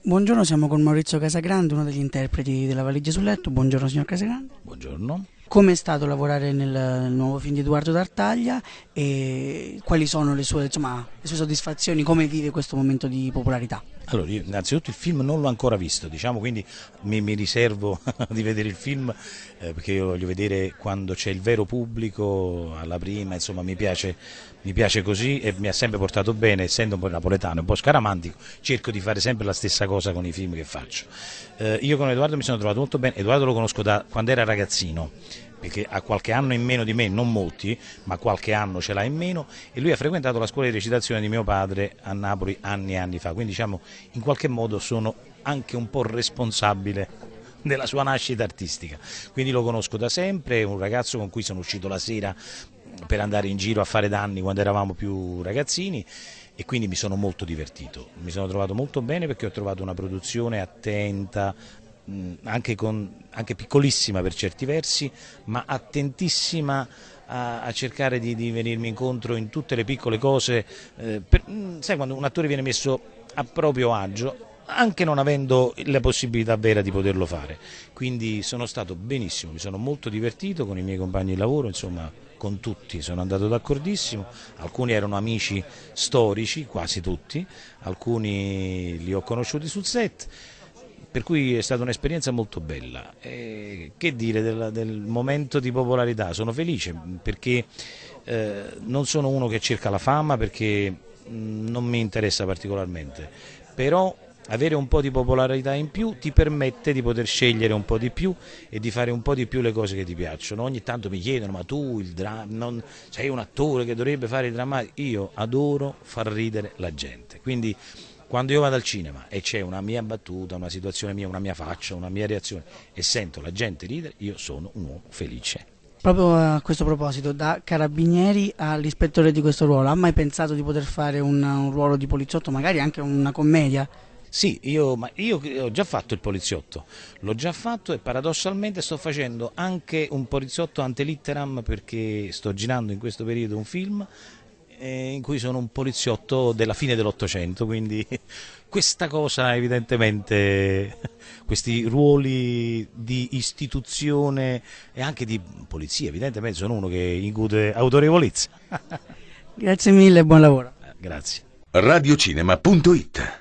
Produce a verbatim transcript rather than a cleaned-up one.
Buongiorno, siamo con Maurizio Casagrande, uno degli interpreti della Valigia sul letto. Buongiorno signor Casagrande. Buongiorno. Come è stato lavorare nel, nel nuovo film di Edoardo Tartaglia e quali sono le sue, insomma, le sue soddisfazioni, come vive questo momento di popolarità? Allora, io innanzitutto il film non l'ho ancora visto, diciamo, quindi mi, mi riservo di vedere il film eh, perché io voglio vedere quando c'è il vero pubblico alla prima, insomma mi piace, mi piace così e mi ha sempre portato bene, essendo un po' napoletano, un po' scaramantico, cerco di fare sempre la stessa cosa con i film che faccio. Eh, io con Edoardo mi sono trovato molto bene, Edoardo lo conosco da quando era ragazzino, perché ha qualche anno in meno di me, non molti, ma qualche anno ce l'ha in meno, e lui ha frequentato la scuola di recitazione di mio padre a Napoli anni e anni fa, quindi diciamo in qualche modo sono anche un po' responsabile della sua nascita artistica, quindi lo conosco da sempre, è un ragazzo con cui sono uscito la sera per andare in giro a fare danni quando eravamo più ragazzini e quindi mi sono molto divertito, mi sono trovato molto bene perché ho trovato una produzione attenta, Anche, con, anche piccolissima per certi versi, ma attentissima a, a cercare di, di venirmi incontro in tutte le piccole cose, eh, per, sai quando un attore viene messo a proprio agio, anche non avendo la possibilità vera di poterlo fare, quindi sono stato benissimo, mi sono molto divertito con i miei compagni di lavoro, insomma con tutti sono andato d'accordissimo, alcuni erano amici storici, quasi tutti, alcuni li ho conosciuti sul set, per cui è stata un'esperienza molto bella. E che dire del, del momento di popolarità? Sono felice perché eh, non sono uno che cerca la fama, perché mh, non mi interessa particolarmente, però avere un po' di popolarità in più ti permette di poter scegliere un po' di più e di fare un po' di più le cose che ti piacciono. Ogni tanto mi chiedono, ma tu il dra- non, sei un attore che dovrebbe fare i drammatici? Io adoro far ridere la gente, quindi quando io vado al cinema e c'è una mia battuta, una situazione mia, una mia faccia, una mia reazione e sento la gente ridere, io sono un uomo felice. Proprio a questo proposito, da carabinieri all'ispettore di questo ruolo, ha mai pensato di poter fare un, un ruolo di poliziotto, magari anche una commedia? Sì, io, ma io ho già fatto il poliziotto, l'ho già fatto e paradossalmente sto facendo anche un poliziotto ante litteram perché sto girando in questo periodo un film in cui sono un poliziotto della fine dell'Ottocento, quindi questa cosa evidentemente, questi ruoli di istituzione e anche di polizia, evidentemente sono uno che incute autorevolezza. Grazie mille e buon lavoro. Grazie. radiocinema punto it